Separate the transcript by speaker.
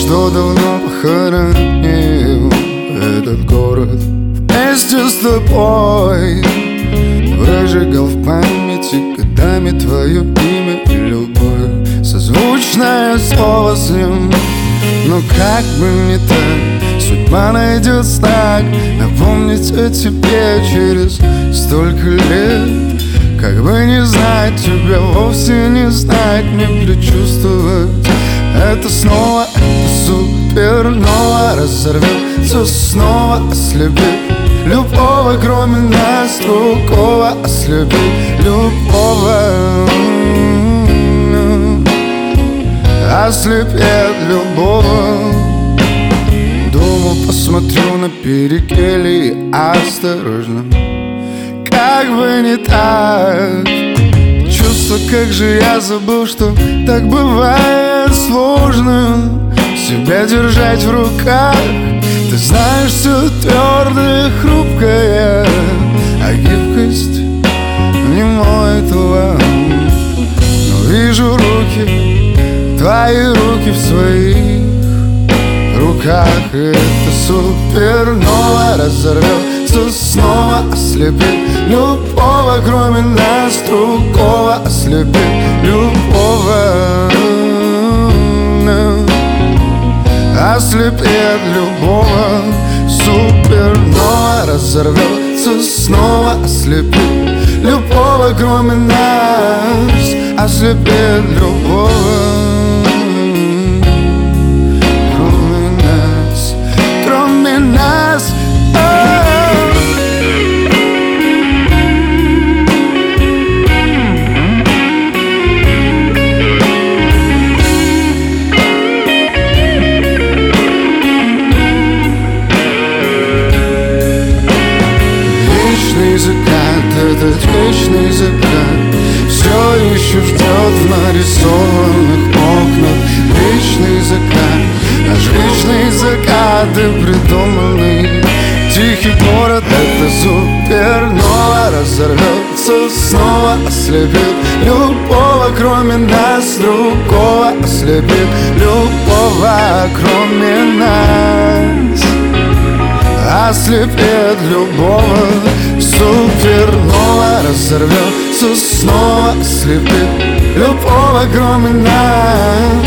Speaker 1: что давно похоронил этот город вместе с тобой. Выжигал в памяти годами твое имя и любовь, созвучное слово с ним. Но как бы не так, судьба найдет знак напомнить о тебе через столько лет. Как бы не знать тебя, вовсе не знать, не предчувствовать это снова, это супернова разорвется, снова ослепит любого, кроме нас, другого ослепит любого, ослепит любого. Думал, посмотрю на перекели осторожно, как бы не так. Чувство, как же я забыл, что так бывает сложно себя держать в руках. Ты знаешь, все твердое, хрупкое, а гибкость не мой талант. Но вижу руки, твои руки в своих руках. Это супернова разорвется, снова ослепит любого, кроме нас, другого ослепит любого, ослепит любого. Супернова разорвется, снова ослепит любого, кроме нас, ослепит любого. Этот вечный закат все еще ждет в нарисованных окнах. Вечный закат, наш вечный закат и придуманный тихий город. Это супернова разорвется, снова ослепит любого, кроме нас, другого ослепит любого, кроме нас, ослепит любого. Супернова разорвется, снова ослепит любого, кроме нас.